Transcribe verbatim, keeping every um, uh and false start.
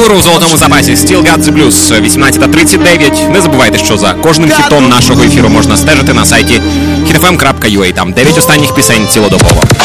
туру в золотому запасі Still Got The Blues, вісімнадцята тридцять дев'ять. Не забувайте, що за кожним хітом нашого ефіру можна стежити на сайті хіт еф ем крапка ю а. Там дев'ять останніх пісень цілодобово.